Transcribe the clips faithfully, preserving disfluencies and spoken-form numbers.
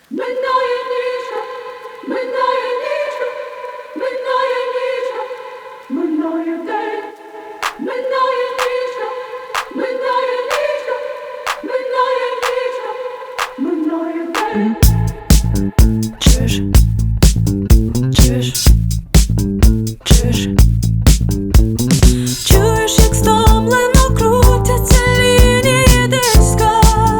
Минає ніч, минає ніч, минає ніч, минає день, минає ніч, минає ніч, минає ніч, минає день. Чуєш? Чуєш? Чуєш? Чуєш, як стомлено крутяться лінії диска.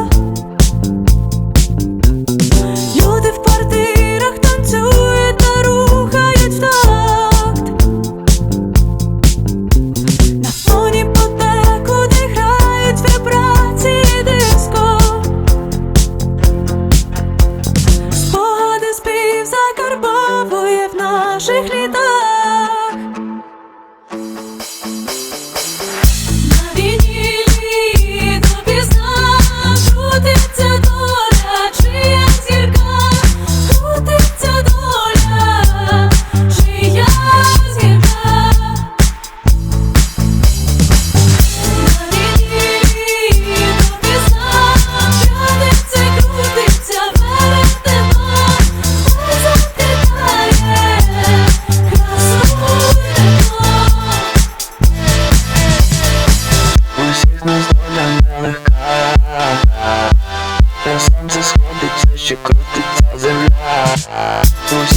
Люди в квартирах танцюють та рухають в такт. На фоні подекуди грають вібрації диско. Спогади спів закарбовує в наших літах. На вінілі допізна крутиться доля, чия зірка, крутиться доля, чия зірка. На вінілі допізна крутиться, крутиться веретено, закидає красу вино. Усіх нас доля нелегка, та сонце сходиться, ще крутиться земля.